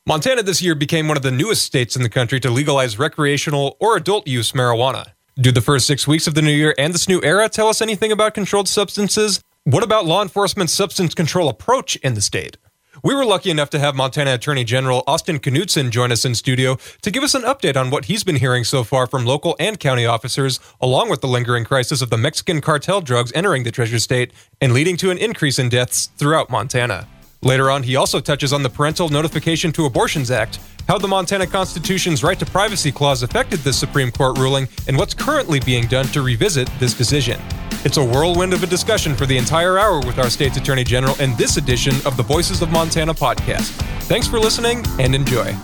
Montana this year became one of the newest states in the country to legalize recreational or adult use marijuana. Do the first 6 weeks of the new year and this new era tell us anything about controlled substances? What about law enforcement's substance control approach in the state? We were lucky enough to have Montana Attorney General Austin Knudsen join us in studio to give us an update on what he's been hearing so far from local and county officers, along with the lingering crisis of the Mexican cartel drugs entering the Treasure State and leading to an increase in deaths throughout Montana. Later on, he also touches on the Parental Notification to Abortions Act, how the Montana Constitution's right to privacy clause affected this Supreme Court ruling, and what's currently being done to revisit this decision. It's a whirlwind of a discussion for the entire hour with our state's Attorney General in this edition of the Voices of Montana podcast. Thanks for listening and enjoy.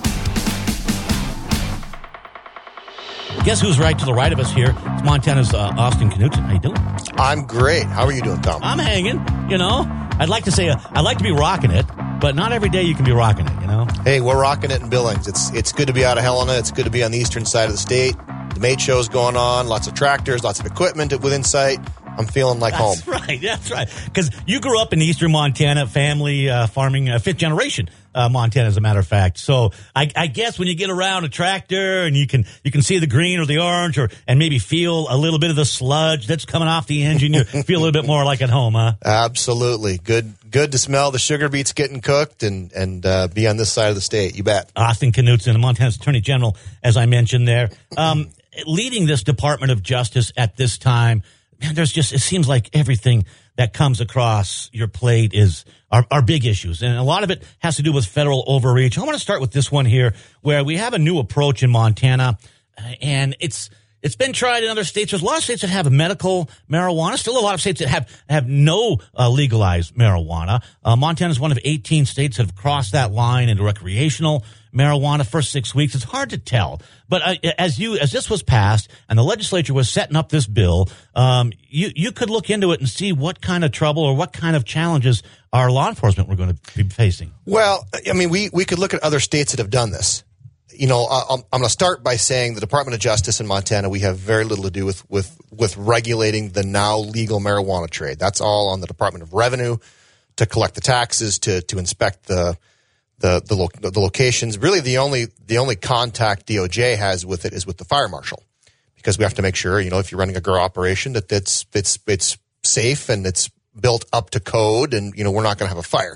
Guess who's right to the right of us here? It's Montana's Austin Knudsen. How you doing? I'm great. How are you doing, Tom? I'm hanging, you know. I'd like to say I'd like to be rocking it, but not every day you can be rocking it, you know. Hey, we're rocking it in Billings. It's good to be out of Helena. It's good to be on the eastern side of the state. The Mate Show's going on. Lots of tractors, lots of equipment within sight. I'm feeling like home. That's right. Because you grew up in eastern Montana, family farming, fifth generation Montana, as a matter of fact. So I guess when you get around a tractor and you can see the green or the orange, and maybe feel a little bit of the sludge that's coming off the engine, you feel a little bit more like at home, huh? Absolutely. Good to smell the sugar beets getting cooked and be on this side of the state. You bet. Austin Knudsen, Montana's Attorney General, as I mentioned there, leading this Department of Justice at this time. Man, it seems like everything that comes across your plate are big issues. And a lot of it has to do with federal overreach. I want to start with this one here, where we have a new approach in Montana, and it's been tried in other states. There's a lot of states that have medical marijuana. Still a lot of states that have no legalized marijuana. Montana is one of 18 states that have crossed that line into recreational marijuana. First 6 weeks, it's hard to tell. But as this was passed and the legislature was setting up this bill, you could look into it and see what kind of trouble or what kind of challenges our law enforcement were going to be facing. Well, I mean, we could look at other states that have done this. You know, I'm going to start by saying the Department of Justice in Montana, we have very little to do with regulating the now legal marijuana trade. That's all on the Department of Revenue to collect the taxes, to inspect the locations. Really, the only contact DOJ has with it is with the fire marshal, because we have to make sure, you know, if you're running a grow operation, that it's safe and it's built up to code, and you know we're not going to have a fire.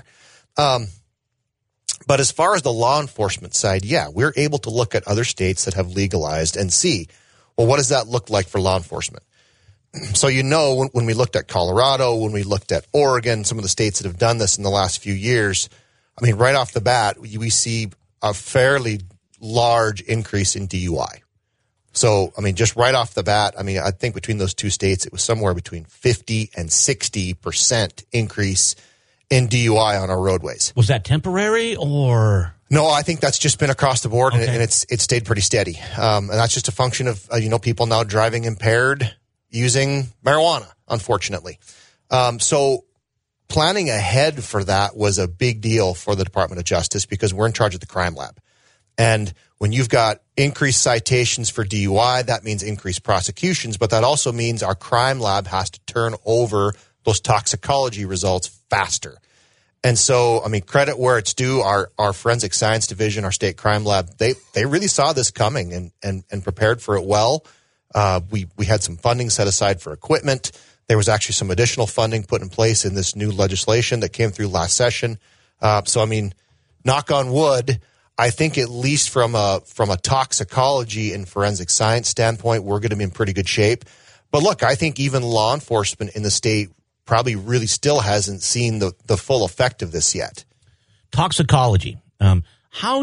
But as far as the law enforcement side, yeah, we're able to look at other states that have legalized and see, well, what does that look like for law enforcement? So, you know, when we looked at Colorado, when we looked at Oregon, some of the states that have done this in the last few years, I mean, right off the bat, we see a fairly large increase in DUI. So, I mean, just right off the bat, I mean, I think between those two states, it was somewhere between 50 and 60% increase in DUI on our roadways. Was that temporary or? No, I think that's just been across the board, okay. and it's stayed pretty steady. And that's just a function of, people now driving impaired using marijuana, unfortunately. So planning ahead for that was a big deal for the Department of Justice, because we're in charge of the crime lab. And when you've got increased citations for DUI, that means increased prosecutions, but that also means our crime lab has to turn over those toxicology results faster. And so, I mean, credit where it's due, our forensic science division, our state crime lab, they really saw this coming and prepared for it well. We had some funding set aside for equipment. There was actually some additional funding put in place in this new legislation that came through last session. So, I mean, knock on wood, I think at least from a toxicology and forensic science standpoint, we're going to be in pretty good shape. But look, I think even law enforcement in the state probably really still hasn't seen the full effect of this yet. Toxicology. How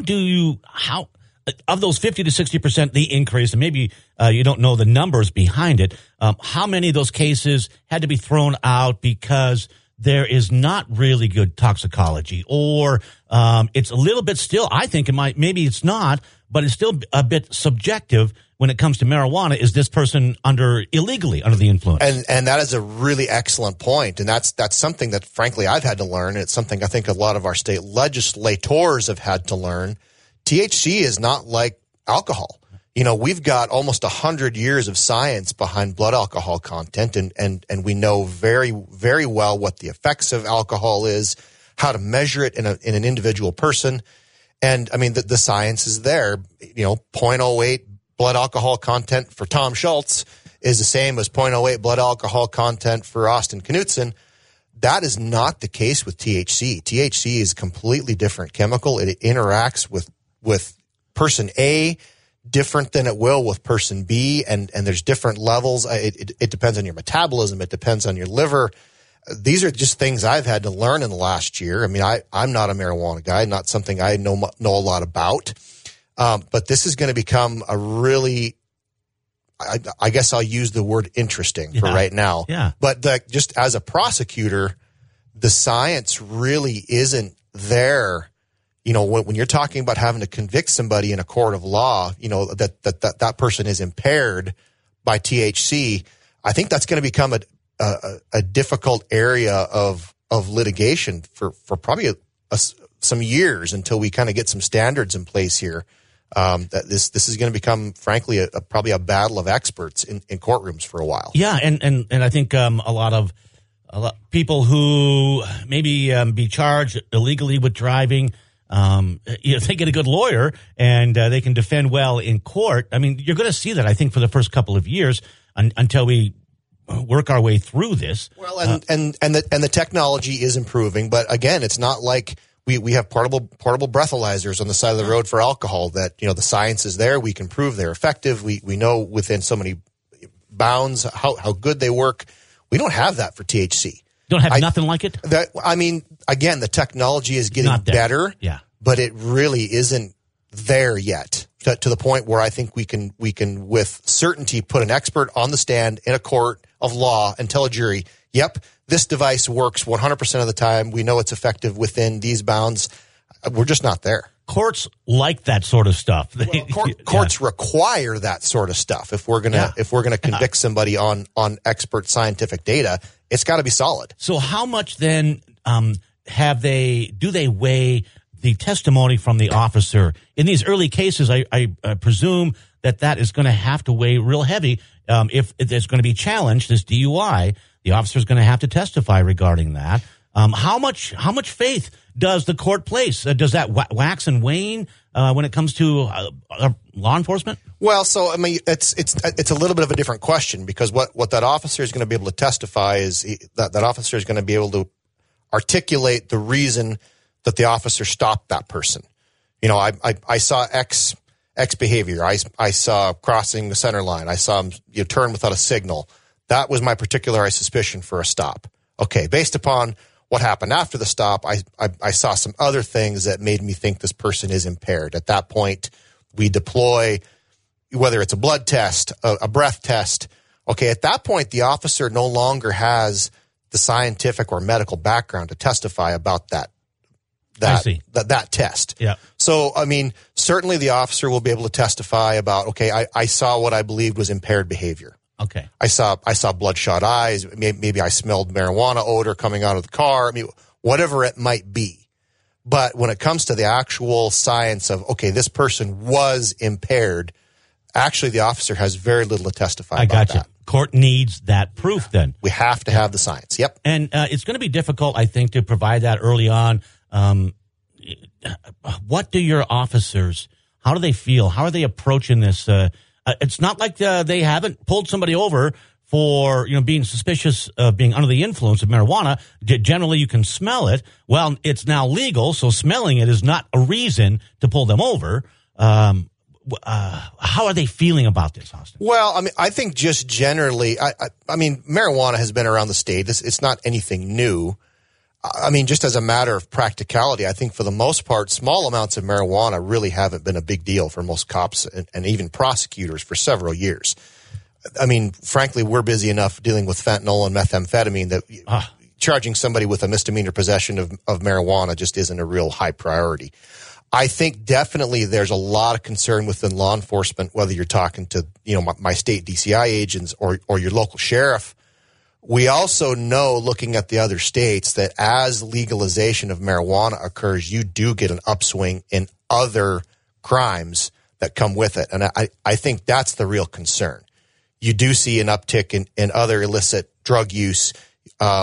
of those 50 to 60%, the increase, and maybe you don't know the numbers behind it, how many of those cases had to be thrown out because there is not really good toxicology, or it's a little bit still, I think maybe it's not, but it's still a bit subjective when it comes to marijuana. Is this person illegally under the influence? And that is a really excellent point. And that's something that, frankly, I've had to learn. It's something I think a lot of our state legislators have had to learn. THC is not like alcohol. You know, we've got almost 100 years of science behind blood alcohol content, and we know very, very well what the effects of alcohol is, how to measure it in an individual person. And I mean, the science is there. 0.08 blood alcohol content for Tom Schultz is the same as 0.08 blood alcohol content for Austin Knutson. That is not the case with THC. THC is a completely different chemical. It interacts with person A different than it will with person B, and there's different levels. It depends on your metabolism. It depends on your liver. These are just things I've had to learn in the last year. I mean, I'm not a marijuana guy, not something I know a lot about. But this is going to become a really, I guess I'll use the word interesting for right now. Yeah. But just as a prosecutor, the science really isn't there. When you're talking about having to convict somebody in a court of law, that person is impaired by THC. I think that's going to become a difficult area of litigation for probably some years until we kind of get some standards in place here. That this is going to become, frankly, probably a battle of experts in courtrooms for a while. Yeah, and I think a lot of people who maybe be charged illegally with driving, they get a good lawyer and they can defend well in court. I mean, you're going to see that, I think, for the first couple of years until we work our way through this. Well, and the technology is improving, but again, it's not like we have portable breathalyzers on the side of the road for alcohol that, the science is there. We can prove they're effective. We know within so many bounds how good they work. We don't have that for THC. Don't have nothing like it? Again, the technology is getting better, but it really isn't there yet to the point where I think we can with certainty put an expert on the stand in a court of law and tell a jury, yep, this device works 100% of the time. We know it's effective within these bounds. We're just not there. Courts like that sort of stuff. Courts require that sort of stuff. If we're gonna convict somebody on expert scientific data, it's got to be solid. So how much then do they weigh the testimony from the officer in these early cases? I presume that is going to have to weigh real heavy. If there's going to be challenged, this DUI, the officer is going to have to testify regarding that. How much faith does the court place? Does that wax and wane when it comes to law enforcement? Well, so I mean, it's a little bit of a different question, because what that officer is going to be able to testify is that officer is going to be able to articulate the reason that the officer stopped that person. I saw X behavior. I saw I the center line. I saw him turn without a signal. That was my particularized suspicion for a stop. Okay, based upon what happened after the stop, I saw some other things that made me think this person is impaired. At that point, we deploy, whether it's a blood test, a breath test. Okay, at that point, the officer no longer has the scientific or medical background to testify about that test. Yeah. So, I mean, certainly the officer will be able to testify about, okay, I saw what I believed was impaired behavior. Okay. I saw bloodshot eyes. Maybe I smelled marijuana odor coming out of the car. I mean, whatever it might be. But when it comes to the actual science of, okay, this person was impaired, actually the officer has very little to testify about that. Court needs that proof then. We have to have the science. Yep. And it's going to be difficult, I think, to provide that early on. What do your officers, how do they feel? How are they approaching this? It's not like they haven't pulled somebody over for being suspicious of being under the influence of marijuana. Generally, you can smell it. Well, it's now legal, so smelling it is not a reason to pull them over. How are they feeling about this, Austin? Well, I mean, I think just generally, I mean, marijuana has been around the state. It's not anything new. I mean, just as a matter of practicality, I think for the most part, small amounts of marijuana really haven't been a big deal for most cops and even prosecutors for several years. I mean, frankly, we're busy enough dealing with fentanyl and methamphetamine that charging somebody with a misdemeanor possession of marijuana just isn't a real high priority. I think definitely there's a lot of concern within law enforcement, whether you're talking to, my state DCI agents or your local sheriff. We also know, looking at the other states, that as legalization of marijuana occurs, you do get an upswing in other crimes that come with it. And I think that's the real concern. You do see an uptick in other illicit drug use.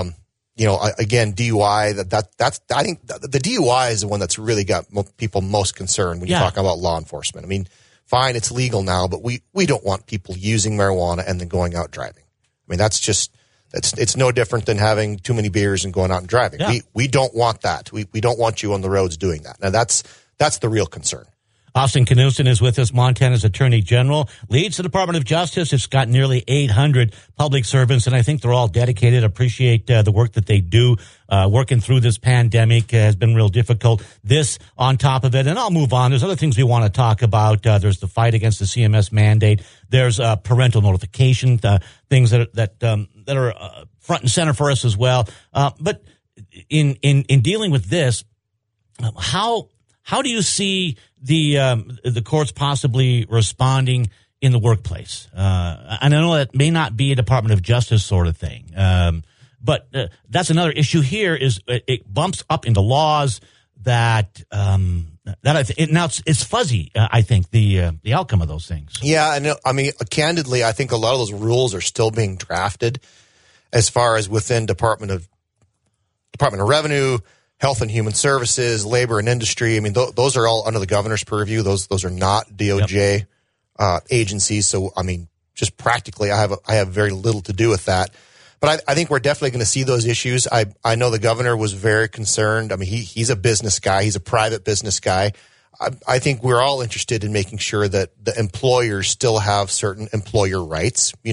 again, DUI, I think the DUI is the one that's really got people most concerned when you talk about law enforcement. I mean, fine, it's legal now, but we don't want people using marijuana and then going out driving. I mean, it's no different than having too many beers and going out and driving. Yeah. We don't want that. We don't want you on the roads doing that. Now that's the real concern. Austin Knudsen is with us, Montana's Attorney General, leads the Department of Justice. It's got nearly 800 public servants, and I think they're all dedicated, appreciate the work that they do. Working through this pandemic has been real difficult. This on top of it, and I'll move on. There's other things we want to talk about. There's the fight against the CMS mandate. There's parental notification, things that are front and center for us as well. But in dealing with this, how do you see the courts possibly responding in the workplace? And I know that may not be a Department of Justice sort of thing, but that's another issue here. Is it bumps up into laws that now it's fuzzy. I think the outcome of those things. Yeah, I mean, candidly, I think a lot of those rules are still being drafted as far as within Department of Revenue, Health and Human Services, Labor and Industry. I mean, those are all under the governor's purview. Those are not DOJ agencies. So, I mean, just practically, I have very little to do with that. But I think we're definitely going to see those issues. I know the governor was very concerned. I mean, he's a business guy. He's a private business guy. I think we're all interested in making sure that the employers still have certain employer rights. We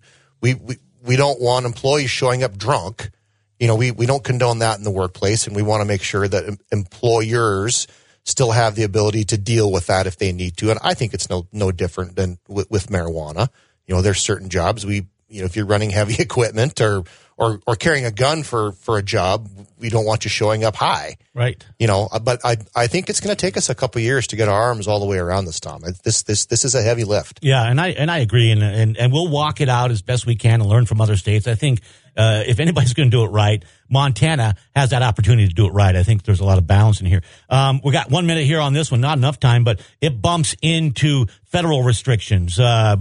don't want employees showing up drunk. We don't condone that in the workplace, and we want to make sure that employers still have the ability to deal with that if they need to. And I think it's no different than with marijuana. There's certain jobs if you're running heavy equipment or carrying a gun for a job, we don't want you showing up high. Right. But I think it's going to take us a couple of years to get our arms all the way around this, Tom. This is a heavy lift. Yeah, and I agree, and we'll walk it out as best we can and learn from other states. I think if anybody's going to do it right, Montana has that opportunity to do it right. I think there's a lot of balance in here. We got 1 minute here on this one, not enough time, but it bumps into federal restrictions,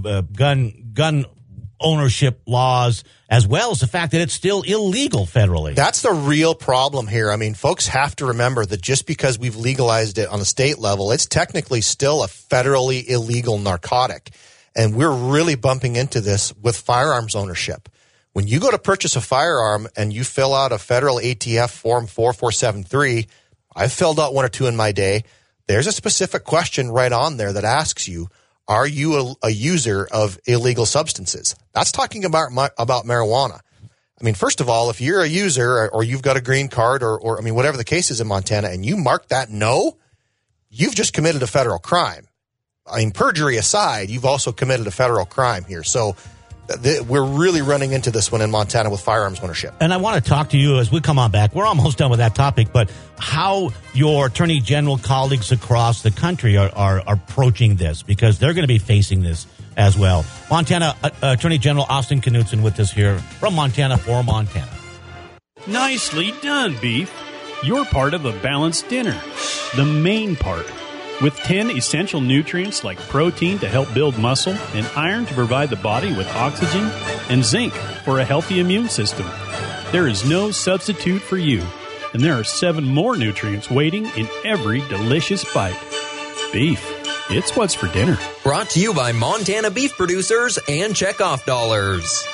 gun ownership laws, as well as the fact that it's still illegal federally. That's the real problem here. I mean, folks have to remember that just because we've legalized it on a state level, it's technically still a federally illegal narcotic. And we're really bumping into this with firearms ownership. When you go to purchase a firearm and you fill out a federal ATF form 4473, I've filled out one or two in my day. There's a specific question right on there that asks you, are you a user of illegal substances? That's talking about marijuana. I mean, first of all, if you're a user or you've got a green card or I mean, whatever the case is in Montana, and you mark that no, you've just committed a federal crime. I mean, perjury aside, you've also committed a federal crime here. So we're really running into this one in Montana with firearms ownership. And I want to talk to you as we come on back. We're almost done with that topic, but how your Attorney General colleagues across the country are approaching this, because they're going to be facing this as well. Montana Attorney General Austin Knudsen with us here from Montana for Montana. Nicely done, Beef. You're part of a balanced dinner. The main part. With 10 essential nutrients like protein to help build muscle and iron to provide the body with oxygen and zinc for a healthy immune system. There is no substitute for you, and there are 7 more nutrients waiting in every delicious bite. Beef, it's what's for dinner. Brought to you by Montana beef producers and Checkoff Dollars.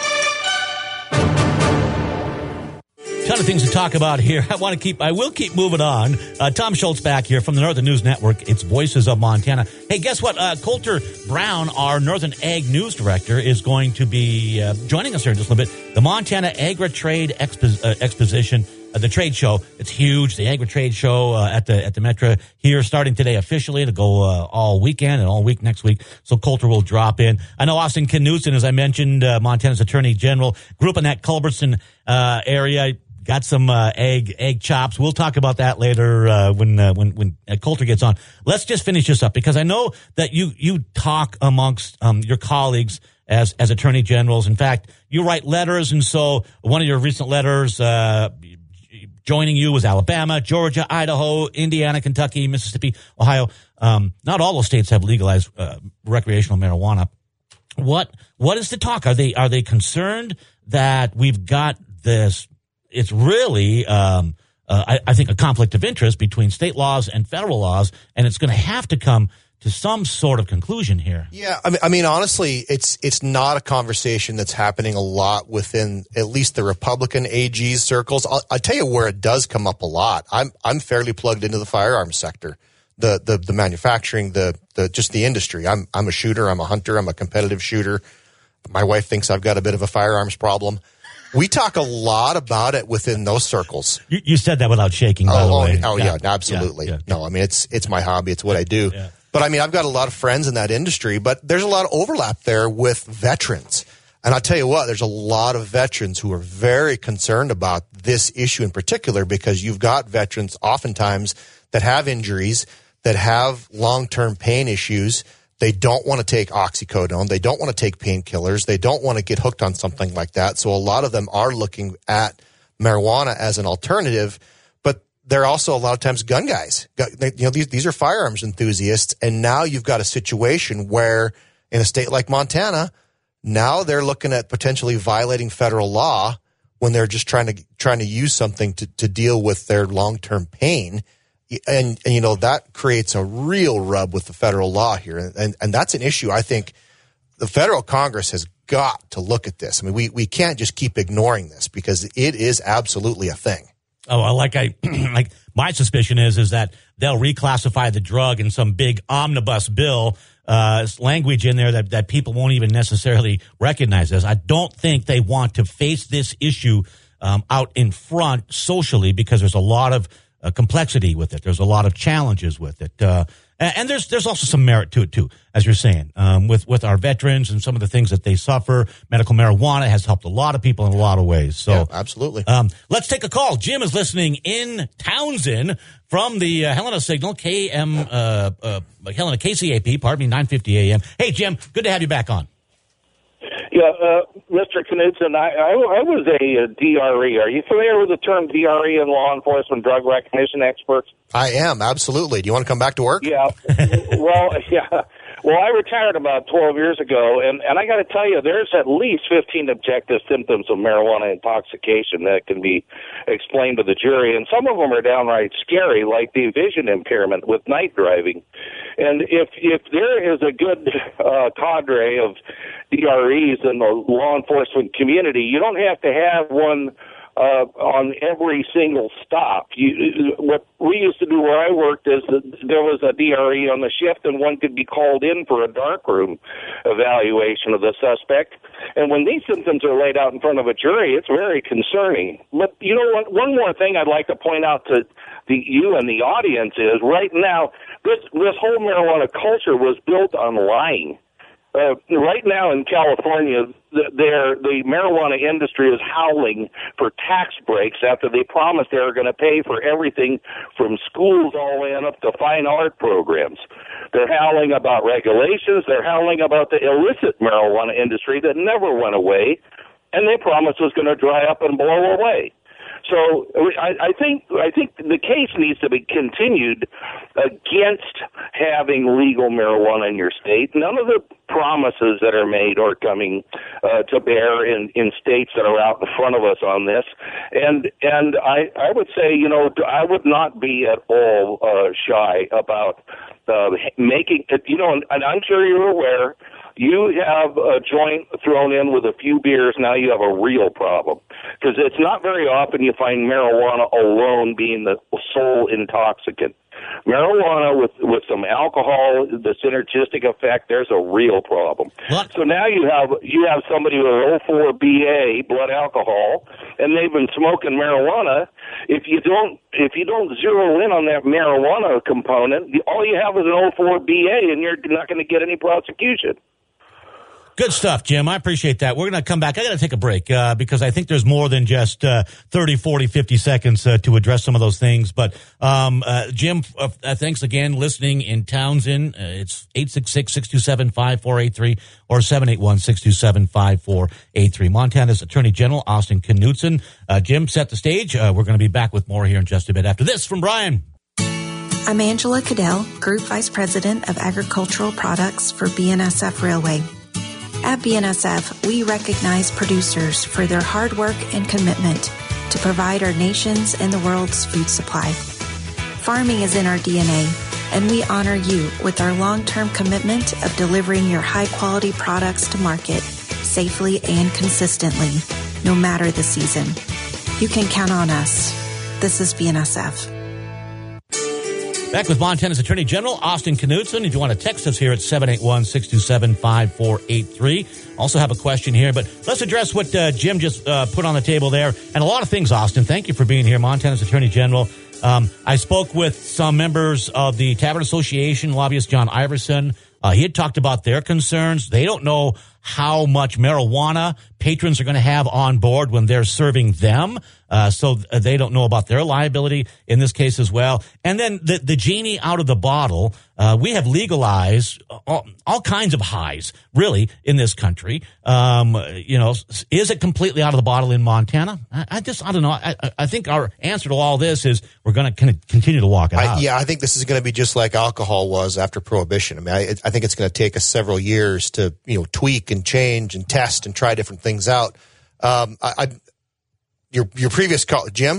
Ton of things to talk about here. I will keep moving on. Tom Schultz back here from the Northern News Network. It's Voices of Montana. Hey, guess what? Coulter Brown, our Northern Ag News Director, is going to be joining us here in just a little bit. The Montana Agri-Trade Exposition, the trade show. It's huge. The Agri-Trade Show at the Metro here, starting today officially. It'll go all weekend and all week next week. So Coulter will drop in. I know Austin Knudsen, as I mentioned, Montana's Attorney General, grew up in that Culbertson area. Got some egg chops. We'll talk about that later when Coulter gets on. Let's just finish this up, because I know that you talk amongst your colleagues as attorney generals. In fact, you write letters, and so one of your recent letters joining you was Alabama, Georgia, Idaho, Indiana, Kentucky, Mississippi, Ohio. Not all those states have legalized recreational marijuana. What is the talk? Are they concerned that we've got this it's really, I think, a conflict of interest between state laws and federal laws, and it's going to have to come to some sort of conclusion here. Yeah, I mean, honestly, it's not a conversation that's happening a lot within at least the Republican AG circles. I'll tell you where it does come up a lot. I'm fairly plugged into the firearms sector, the manufacturing, just the industry. I'm a shooter, I'm a hunter, I'm a competitive shooter. My wife thinks I've got a bit of a firearms problem. We talk a lot about it within those circles. You said that without shaking, by the way. Yeah, absolutely. Yeah. No, I mean, it's my hobby. It's what I do. Yeah. But I mean, I've got a lot of friends in that industry, but there's a lot of overlap there with veterans. And I'll tell you what, there's a lot of veterans who are very concerned about this issue in particular, because you've got veterans oftentimes that have injuries, that have long-term pain issues. They don't want to take oxycodone. They don't want to take painkillers. They don't want to get hooked on something like that. So a lot of them are looking at marijuana as an alternative, but they're also a lot of times gun guys. These are firearms enthusiasts. And now you've got a situation where in a state like Montana, now they're looking at potentially violating federal law when they're just trying to use something to deal with their long-term pain. And that creates a real rub with the federal law here. And that's an issue. I think the federal Congress has got to look at this. I mean, we can't just keep ignoring this, because it is absolutely a thing. Oh, like my suspicion is that they'll reclassify the drug in some big omnibus bill, language in there that people won't even necessarily recognize as. I don't think they want to face this issue out in front socially, because there's a lot of complexity with it. There's a lot of challenges with it. And there's also some merit to it too, as you're saying, with our veterans and some of the things that they suffer. Medical marijuana has helped a lot of people in a lot of ways. So yeah, absolutely. Let's take a call. Jim is listening in Townsend from the Helena Signal, Helena KCAP, 950 AM. Hey, Jim, good to have you back on. Yeah, Mr. Knudsen, I was a DRE. Are you familiar with the term DRE in law enforcement drug recognition experts? I am, absolutely. Do you want to come back to work? Yeah. Well, I retired about 12 years ago, and I got to tell you, there's at least 15 objective symptoms of marijuana intoxication that can be explained to the jury, and some of them are downright scary, like the vision impairment with night driving. And if there is a good cadre of DREs in the law enforcement community, you don't have to have one on every single stop. What we used to do where I worked is that there was a DRE on the shift, and one could be called in for a darkroom evaluation of the suspect. And when these symptoms are laid out in front of a jury, it's very concerning. But you know what? One more thing I'd like to point out to you and the audience is right now, this whole marijuana culture was built on lying. Right now in California, the marijuana industry is howling for tax breaks after they promised they were going to pay for everything from schools all the way up to fine art programs. They're howling about regulations. They're howling about the illicit marijuana industry that never went away, and they promised was going to dry up and blow away. So I think the case needs to be continued against having legal marijuana in your state. None of the promises that are made are coming to bear in states that are out in front of us on this. And I would say, I would not be at all shy about making, and I'm sure you're aware, you have a joint thrown in with a few beers, now you have a real problem. Because it's not very often you find marijuana alone being the sole intoxicant. Marijuana with some alcohol, the synergistic effect, there's a real problem. What? So now you have somebody with an 04BA, blood alcohol, and they've been smoking marijuana. If you don't zero in on that marijuana component, all you have is an 04BA, and you're not going to get any prosecution. Good stuff, Jim. I appreciate that. We're going to come back. I got to take a break because I think there's more than just 30, 40, 50 seconds to address some of those things. But Jim, thanks again listening in Townsend. It's 866-627-5483 or 781-627-5483. Montana's Attorney General Austin Knudsen. Jim, set the stage. We're going to be back with more here in just a bit after this from Brian. I'm Angela Cadell, Group Vice President of Agricultural Products for BNSF Railway. At BNSF, we recognize producers for their hard work and commitment to provide our nation's and the world's food supply. Farming is in our DNA, and we honor you with our long-term commitment of delivering your high-quality products to market safely and consistently, no matter the season. You can count on us. This is BNSF. Back with Montana's Attorney General, Austin Knudsen. If you want to text us here at 781-627-5483. Also have a question here, but let's address what Jim just put on the table there. And a lot of things, Austin. Thank you for being here, Montana's Attorney General. I spoke with some members of the Tavern Association, lobbyist John Iverson. He had talked about their concerns. They don't know how much marijuana patrons are going to have on board when they're serving them. So they don't know about their liability in this case as well. And then the genie out of the bottle. We have legalized all kinds of highs, really, in this country. Is it completely out of the bottle in Montana? I don't know. I think our answer to all this is we're going to continue to walk it out. I think this is going to be just like alcohol was after Prohibition. I mean, I think it's going to take us several years to, tweak and change and test and try different things out. Your previous call, Jim,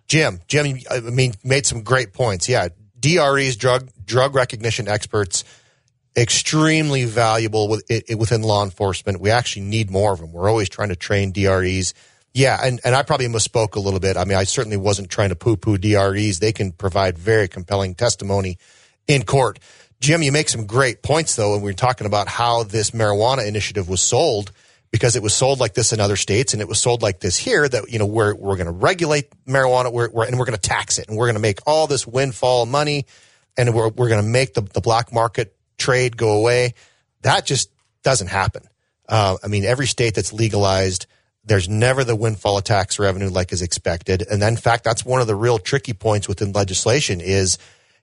I mean, made some great points. Yeah. DREs, drug recognition experts, extremely valuable within law enforcement. We actually need more of them. We're always trying to train DREs. Yeah. And I probably misspoke a little bit. I mean, I certainly wasn't trying to poo-poo DREs. They can provide very compelling testimony in court. Jim, you make some great points, though, when we're talking about how this marijuana initiative was sold, because it was sold like this in other states, and it was sold like this here, that, we're going to regulate marijuana, and we're going to tax it, and we're going to make all this windfall money, and we're going to make the black market trade go away. That just doesn't happen. I mean, every state that's legalized, there's never the windfall of tax revenue like is expected. And then, in fact, that's one of the real tricky points within legislation is,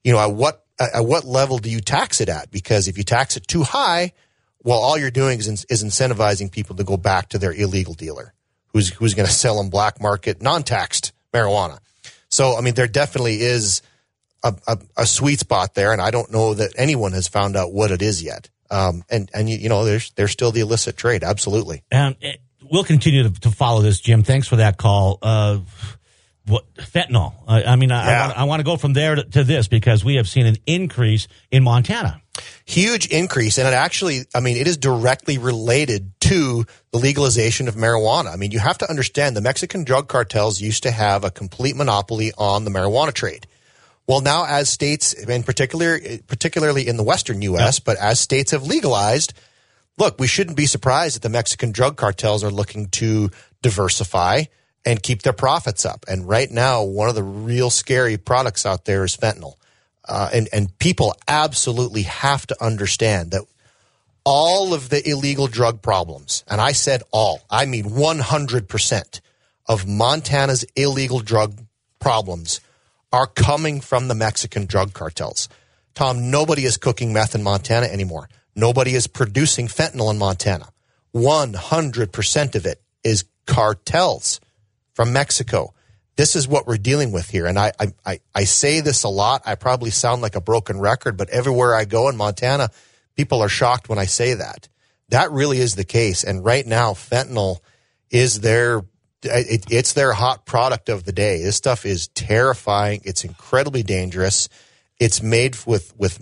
at what level do you tax it at? Because if you tax it too high, well, all you're doing is incentivizing people to go back to their illegal dealer who's going to sell them black market, non-taxed marijuana. So, I mean, there definitely is a sweet spot there, and I don't know that anyone has found out what it is yet. There's still the illicit trade, absolutely. And we'll continue to follow this, Jim. Thanks for that call. Fentanyl. I want to go from there to this because we have seen an increase in Montana. Huge increase. And it is directly related to the legalization of marijuana. I mean, you have to understand the Mexican drug cartels used to have a complete monopoly on the marijuana trade. Well, now as states, and particularly in the Western U.S., but as states have legalized, look, we shouldn't be surprised that the Mexican drug cartels are looking to diversify and keep their profits up. And right now, one of the real scary products out there is fentanyl. And people absolutely have to understand that all of the illegal drug problems, and I said all, I mean 100% of Montana's illegal drug problems are coming from the Mexican drug cartels. Tom, nobody is cooking meth in Montana anymore. Nobody is producing fentanyl in Montana. 100% of it is cartels from Mexico. This is what we're dealing with here. And I say this a lot. I probably sound like a broken record, but everywhere I go in Montana, people are shocked when I say that. That really is the case. And right now, fentanyl is it's their hot product of the day. This stuff is terrifying. It's incredibly dangerous. It's made with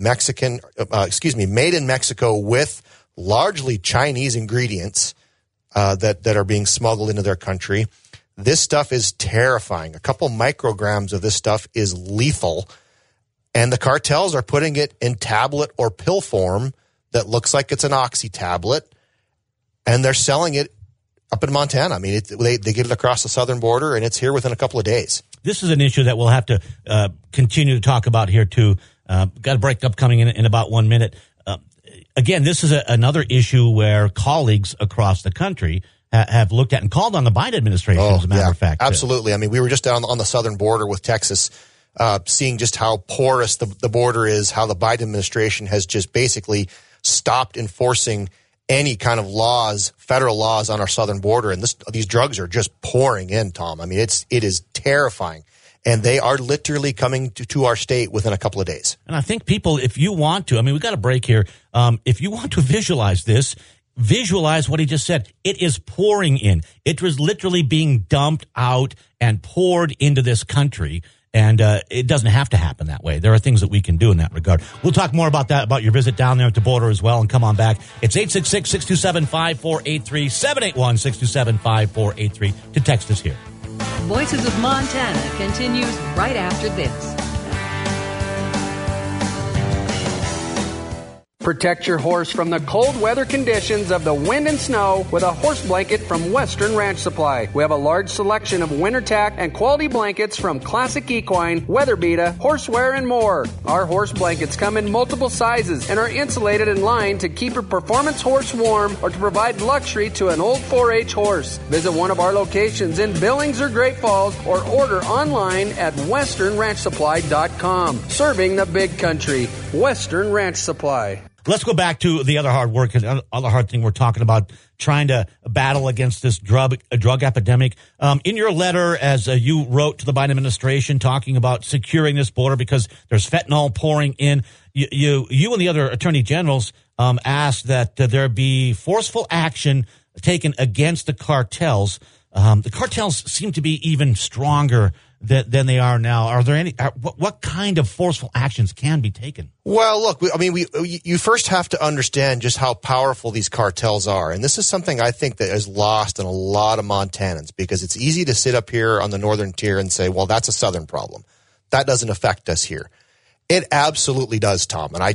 made in Mexico with largely Chinese ingredients that are being smuggled into their country. This stuff is terrifying. A couple micrograms of this stuff is lethal, and the cartels are putting it in tablet or pill form that looks like it's an oxy tablet, and they're selling it up in Montana. I mean, they get it across the southern border, and it's here within a couple of days. This is an issue that we'll have to continue to talk about here, too. Got a break up coming in about 1 minute. Again, this is another issue where colleagues across the country have looked at and called on the Biden administration, as a matter of fact. Absolutely. I mean, we were just down on the southern border with Texas, seeing just how porous the border is, how the Biden administration has just basically stopped enforcing any kind of laws, federal laws on our southern border. And these drugs are just pouring in, Tom. I mean, it is terrifying. And they are literally coming to our state within a couple of days. And I think people, if you want to, I mean, we got a break here. If you want to visualize this, visualize what he just said. It is pouring in. It was literally being dumped out and poured into this country. And it doesn't have to happen that way. There are things that we can do in that regard. We'll talk more about that, about your visit down there at the border as well, and come on back. It's 866-627-5483, 781-627-5483 to text us here. Voices of Montana continues right after this. Protect your horse from the cold weather conditions of the wind and snow with a horse blanket from Western Ranch Supply. We have a large selection of winter tack and quality blankets from Classic Equine, Weatherbeeta, Horseware, and more. Our horse blankets come in multiple sizes and are insulated and lined to keep your performance horse warm or to provide luxury to an old 4-H horse. Visit one of our locations in Billings or Great Falls or order online at westernranchsupply.com. Serving the big country. Western Ranch Supply. Let's go back to the other hard work and other hard thing we're talking about, trying to battle against this drug epidemic. In your letter, as you wrote to the Biden administration, talking about securing this border because there's fentanyl pouring in, you and the other attorney generals asked that there be forceful action taken against the cartels. The cartels seem to be even stronger than they are now. Are there any? What kind of forceful actions can be taken? Well, look, you first have to understand just how powerful these cartels are. And this is something I think that is lost in a lot of Montanans, because it's easy to sit up here on the northern tier and say, well, that's a southern problem. That doesn't affect us here. It absolutely does, Tom. And I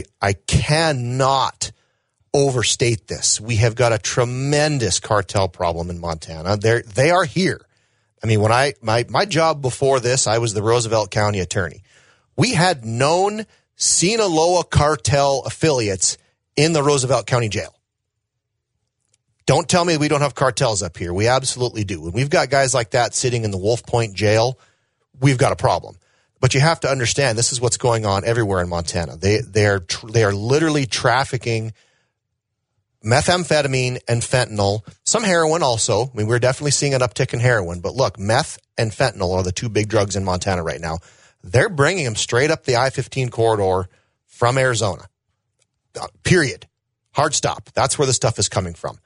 cannot overstate this. We have got a tremendous cartel problem in Montana. They are here. I mean, when my job before this, I was the Roosevelt County attorney. We had known Sinaloa cartel affiliates in the Roosevelt County jail. Don't tell me we don't have cartels up here. We absolutely do. When we've got guys like that sitting in the Wolf Point jail, we've got a problem. But you have to understand, this is what's going on everywhere in Montana. They are literally trafficking methamphetamine and fentanyl, some heroin also. I mean, we're definitely seeing an uptick in heroin. But look, meth and fentanyl are the two big drugs in Montana right now. They're bringing them straight up the I-15 corridor from Arizona. Period. Hard stop. That's where the stuff is coming from.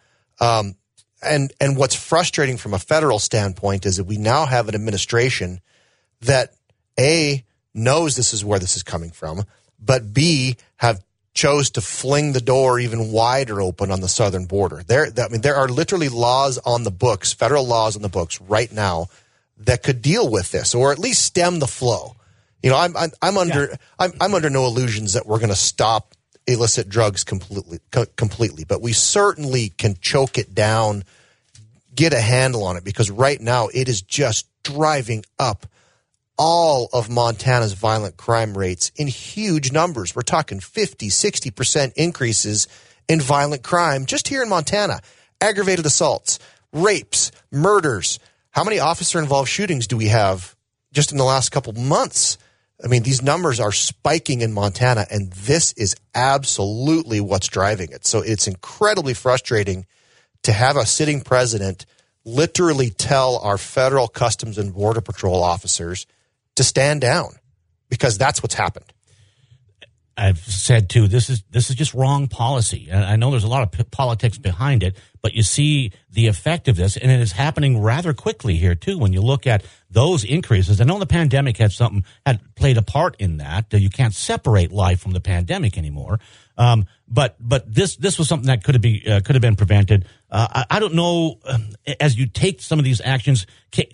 And what's frustrating from a federal standpoint is that we now have an administration that, A, knows this is where this is coming from, but B, have chose to fling the door even wider open on the southern border. There are literally laws on the books, federal laws on the books right now that could deal with this, or at least stem the flow. You know, I'm under no illusions that we're going to stop illicit drugs completely, but we certainly can choke it down, get a handle on it, because right now it is just driving up all of Montana's violent crime rates in huge numbers. We're talking 50, 60% increases in violent crime just here in Montana. Aggravated assaults, rapes, murders. How many officer-involved shootings do we have just in the last couple months? I mean, these numbers are spiking in Montana, and this is absolutely what's driving it. So it's incredibly frustrating to have a sitting president literally tell our federal Customs and Border Patrol officers to stand down, because that's what's happened. I've said too, this is just wrong policy. And I know there's a lot of politics behind it, but you see the effect of this, and it is happening rather quickly here too. When you look at those increases, I know the pandemic had played a part in that. You can't separate life from the pandemic anymore. But this was something that could have been prevented. I don't know, as you take some of these actions,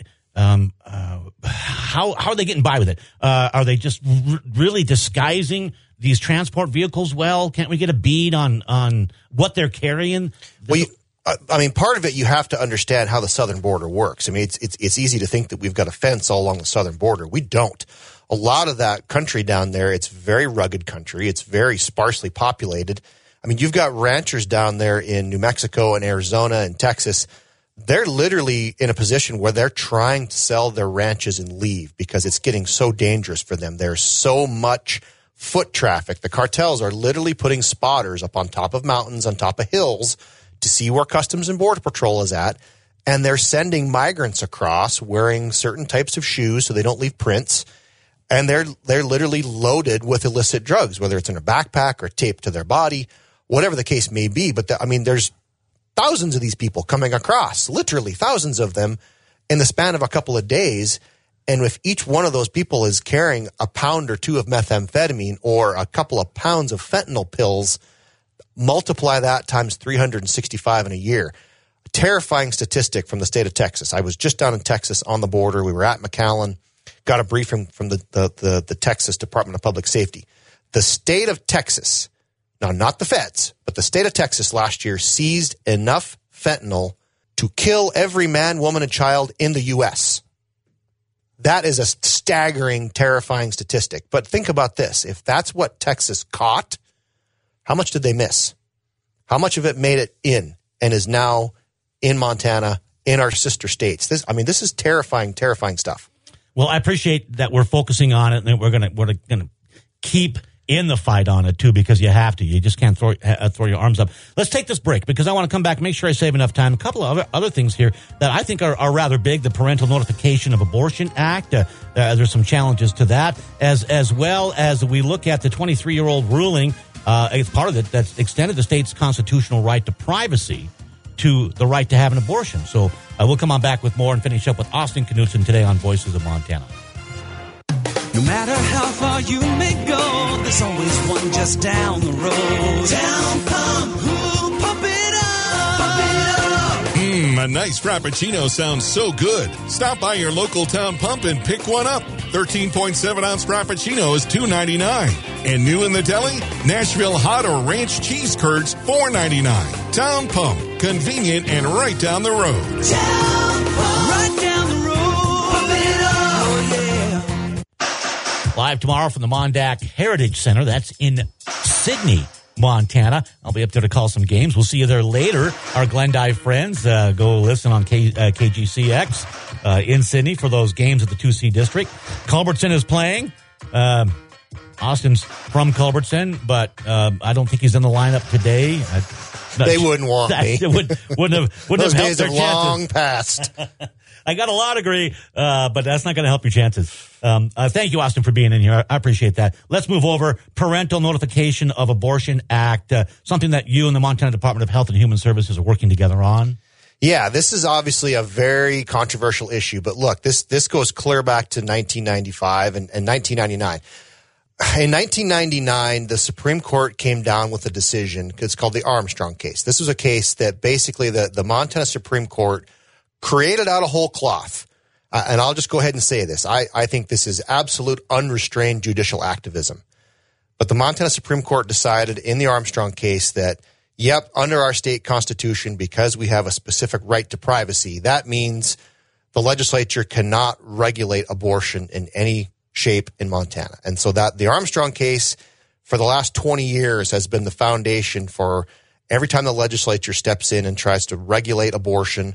how are they getting by with it? Are they just really disguising these transport vehicles well? Can't we get a bead on what they're carrying? Well, part of it, you have to understand how the southern border works. I mean, it's easy to think that we've got a fence all along the southern border. We don't. A lot of that country down there, it's very rugged country. It's very sparsely populated. I mean, you've got ranchers down there in New Mexico and Arizona and Texas. They're literally in a position where they're trying to sell their ranches and leave because it's getting so dangerous for them. There's so much foot traffic. The cartels are literally putting spotters up on top of mountains, on top of hills, to see where Customs and Border Patrol is at. And they're sending migrants across wearing certain types of shoes so they don't leave prints. And they're literally loaded with illicit drugs, whether it's in a backpack or taped to their body, whatever the case may be. But there's thousands of these people coming across, literally thousands of them in the span of a couple of days. And if each one of those people is carrying a pound or two of methamphetamine or a couple of pounds of fentanyl pills, multiply that times 365 in a year. A terrifying statistic from the state of Texas. I was just down in Texas on the border. We were at McAllen, got a briefing from the Texas Department of Public Safety. The state of Texas, now not the feds, but the state of Texas last year seized enough fentanyl to kill every man, woman, and child in the U.S. That is a staggering, terrifying statistic. But think about this. If that's what Texas caught, how much did they miss? How much of it made it in and is now in Montana, in our sister states? This is terrifying, terrifying stuff. Well, I appreciate that we're focusing on it, and we're gonna keep in the fight on it too, because you have to. You just can't throw your arms up. Let's take this break because I want to come back and make sure I save enough time. A couple of other things here that I think are rather big. The Parental Notification of Abortion Act. There's some challenges to that, as well as we look at the 23-year-old ruling. It's part of it that's extended the state's constitutional right to privacy to the right to have an abortion. So we'll come on back with more and finish up with Austin Knudsen today on Voices of Montana. No matter how far you may go, there's always one just down the road. Town Pump, ooh, pump it up, pump it up. A nice Frappuccino sounds so good. Stop by your local Town Pump and pick one up. 13.7-ounce Frappuccino is $2.99. And new in the deli, Nashville Hot or Ranch Cheese Curds, $4.99. Town Pump, convenient and right down the road. Town Pump, right down the road. Pump it up, oh yeah. Live tomorrow from the Mondack Heritage Center. That's in Sidney, Montana. I'll be up there to call some games. We'll see you there later. Our Glendive friends, go listen on KGCX in Sidney for those games at the 2C District. Culbertson is playing. Austin's from Culbertson, but I don't think he's in the lineup today. They wouldn't want me. Wouldn't Those have days helped have their long chances. passed. I got a law degree, but that's not going to help your chances. Thank you, Austin, for being in here. I appreciate that. Let's move over. Parental Notification of Abortion Act, something that you and the Montana Department of Health and Human Services are working together on. Yeah, this is obviously a very controversial issue, but look, this goes clear back to 1995 and 1999. In 1999, the Supreme Court came down with a decision. It's called the Armstrong case. This was a case that basically the Montana Supreme Court created out of whole cloth. And I'll just go ahead and say this. I think this is absolute unrestrained judicial activism. But the Montana Supreme Court decided in the Armstrong case that, yep, under our state constitution, because we have a specific right to privacy, that means the legislature cannot regulate abortion in any shape in Montana. And so that the Armstrong case for the last 20 years has been the foundation for every time the legislature steps in and tries to regulate abortion,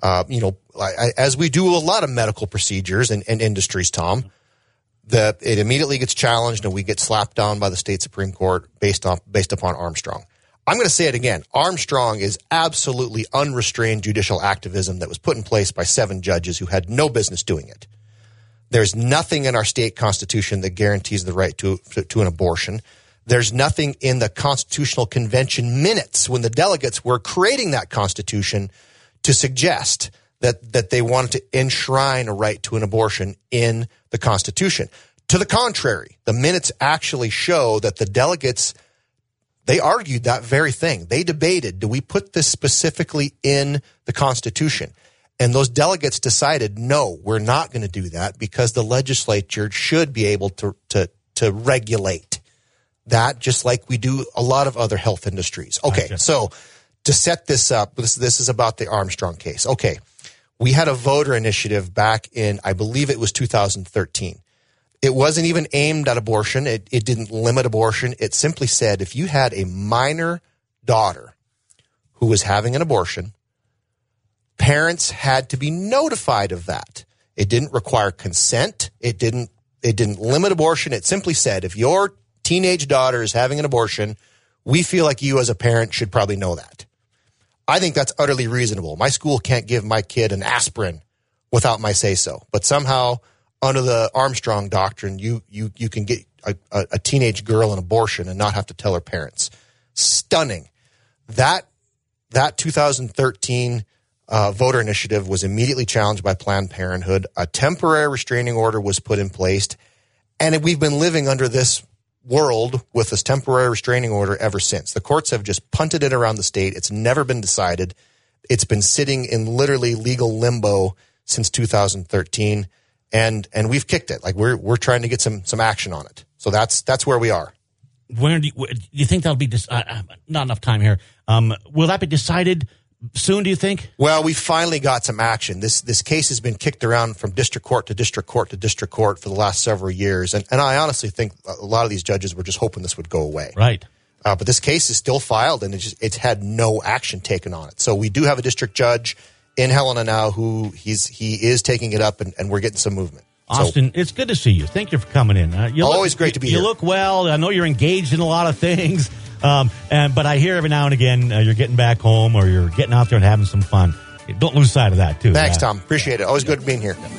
as we do a lot of medical procedures and industries, Tom, it immediately gets challenged and we get slapped down by the state Supreme Court based upon Armstrong. I'm going to say it again. Armstrong is absolutely unrestrained judicial activism that was put in place by 7 judges who had no business doing it. There's nothing in our state constitution that guarantees the right to an abortion. There's nothing in the Constitutional Convention minutes when the delegates were creating that constitution to suggest that they wanted to enshrine a right to an abortion in the Constitution. To the contrary, the minutes actually show that the delegates, they argued that very thing. They debated, do we put this specifically in the Constitution? And those delegates decided, no, we're not going to do that because the legislature should be able to regulate that, just like we do a lot of other health industries. Okay, so to set this up, this is about the Armstrong case. Okay, we had a voter initiative back in, I believe it was 2013. It wasn't even aimed at abortion. It didn't limit abortion. It simply said if you had a minor daughter who was having an abortion, parents had to be notified of that. It didn't require consent. It didn't limit abortion. It simply said, if your teenage daughter is having an abortion, we feel like you as a parent should probably know that. I think that's utterly reasonable. My school can't give my kid an aspirin without my say-so. But somehow, under the Armstrong doctrine, you can get a teenage girl an abortion and not have to tell her parents. stunning. That 2013 voter initiative was immediately challenged by Planned Parenthood. A temporary restraining order was put in place, and we've been living under this world with this temporary restraining order ever since. The courts have just punted it around the state. It's never been decided. It's been sitting in literally legal limbo since 2013, and we've kicked it. Like we're trying to get some action on it. So that's where we are. Where do you think that'll be? Not enough time here. Will that be decided soon, do you think? Well, we finally got some action. This case has been kicked around from district court to district court to district court for the last several years. And I honestly think a lot of these judges were just hoping this would go away. Right. But this case is still filed, and it's had no action taken on it. So we do have a district judge in Helena now who he is taking it up, and we're getting some movement. Austin, it's good to see you. Thank you for coming in. Always great to be here. You look well. I know you're engaged in a lot of things. But I hear every now and again you're getting back home or you're getting out there and having some fun. Don't lose sight of that, too. Thanks, Tom. Appreciate it. Always good being here.